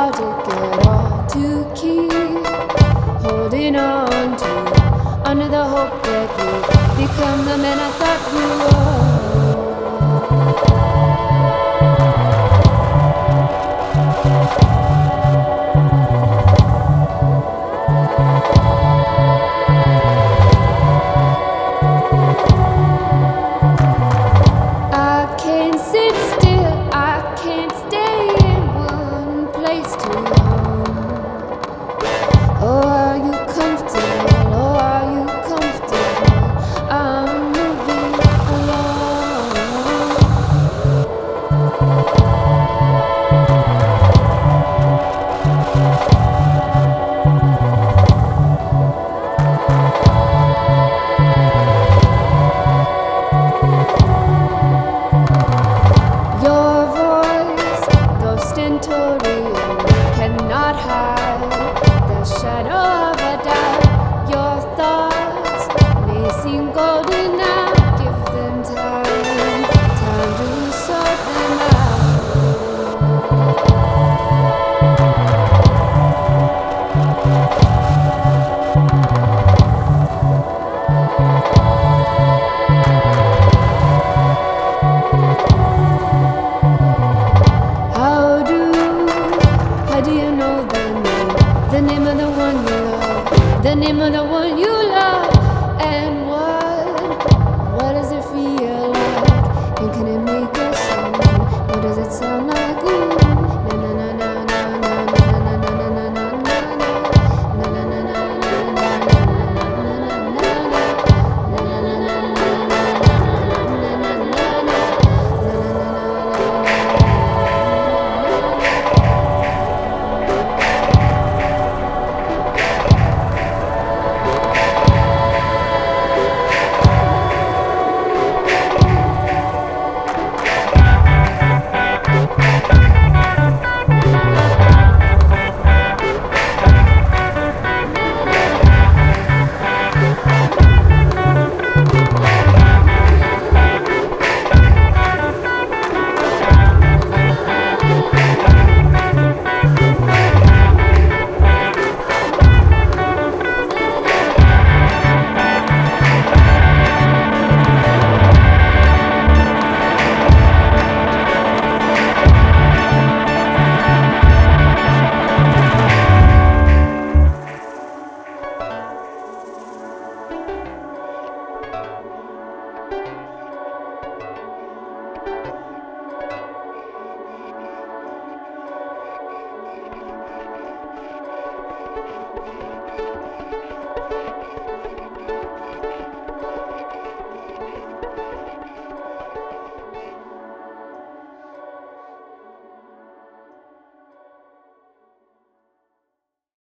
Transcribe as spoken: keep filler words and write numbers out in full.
hard to get all to keep holding on to under the hope that you become the man I thought you were. I can't sit still, I can't stay in one place too long. Oh, are you comfortable? Oh, are you comfortable? I'm moving along. Your voice, though stentorian, cannot hide the shadow of a doubt. Your thoughts may seem golden now. Give them time, time to sort them How do, how do you know the name? The name of the one you love, the name of the one you love. And what, what does it feel like? And can it make a sound? What does it sound like? Ooh, na na na na na na na na na na na na